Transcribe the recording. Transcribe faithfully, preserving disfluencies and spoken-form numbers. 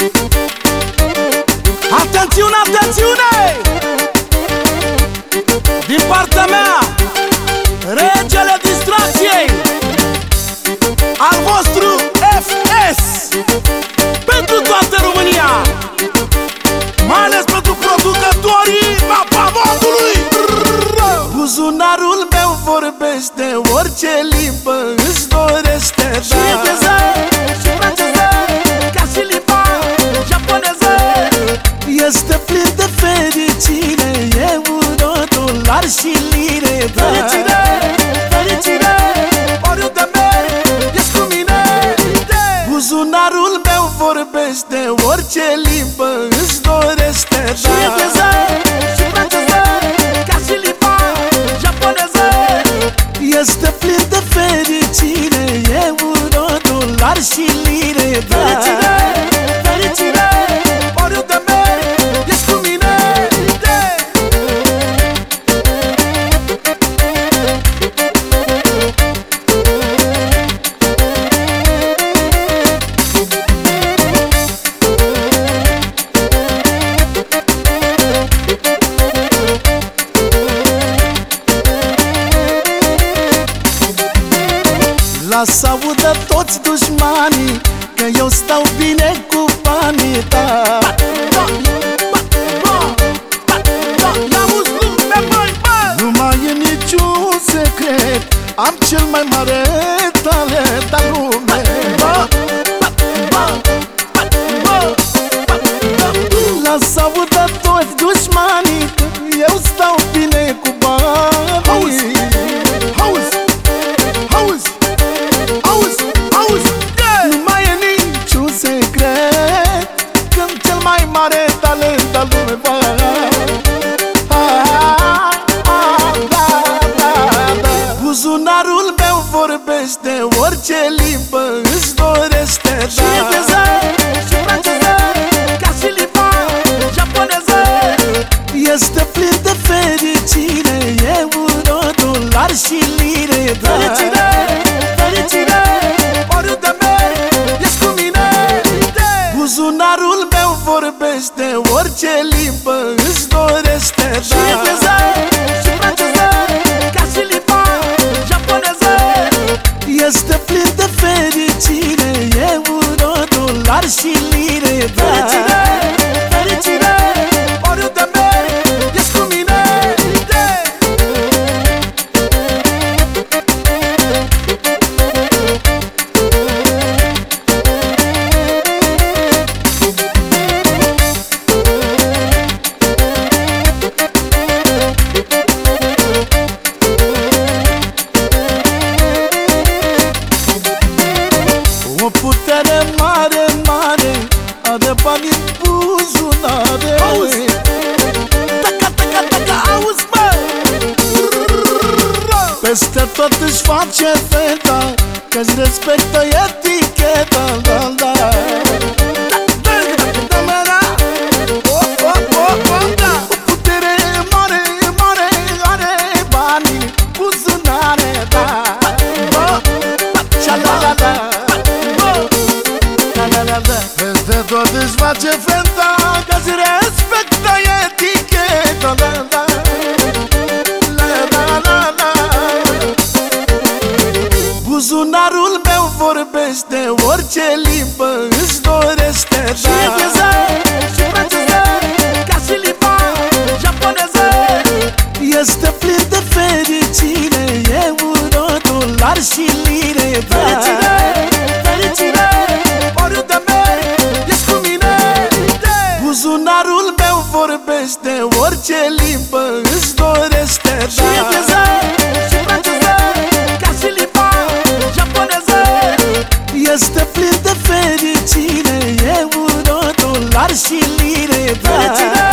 Atențiune, atențiune! Din partea mea, regele distracției, al vostru F S, pentru toată România, mai ales pentru producătorii Papamotului. Buzunarul meu vorbește orice limbă îți dorește, da. Și engleză, și franceză, ca și limba japoneză. Este plin de fericire, euro, dolar și lire, da. Fericire, fericire, oriunde merg, ești cu mine. Buzunarul meu vorbește orice limbă îți dorește, da. Și engleză, și franceză, ca și limba japoneză. Este plin de fericire, euro, dolar și lire, da. Fericire, fericire, oriunde merg, ești cu mine. Lasă audă toți dușmanii că eu stau bine cu banii, da. Nu mai e niciun secret, am cel mai mare talent al lumei. Lasă audă toți dușmanii că eu stau bine cu banii. Nu mai e niciun secret că am cel mai mare talent al lumei. Buzunarul meu vorbește orice limbă îți dorește, da. Și engleză, și franceză, ca și limba japoneză. Este plin de fericire, euro, dolar și lire, da. Fericire, fericire, oriunde merg, ești cu mine. Buzunarul meu vorbește orice limbă îți dorește, da. Și engleză, și franceză, ca și limba japoneză. Este plin de fericire, euro, dolar și lire, da. Fericire, fericire, oriunde merg, ești cu mine. O putere mare, mare, are bani în buzunare. Auzi, taca, taca, taca, auzi, bă! Peste tot își face feta, că-și respectă eticheta, da, da. O putere mare, mare, are bani în buzunare, da. Sha-la-la-la. Peste tot își face feta, că-și respectă eticheta, da, da. La-la-la-la. Buzunarul meu vorbește orice limbă îți dorește, da. Și engleză, și franceză, ca și limba japoneză. Este plin de fericire, euro, dolar și lire, da. Fericire, fericire, oriunde merg, ești cu mine. Buzunarul meu vorbește orice limbă îți dorește, da. Și engleză, și franceză, ca și limba japoneză. Este plin de fericire, euro, dolar și lire, da. Fericire,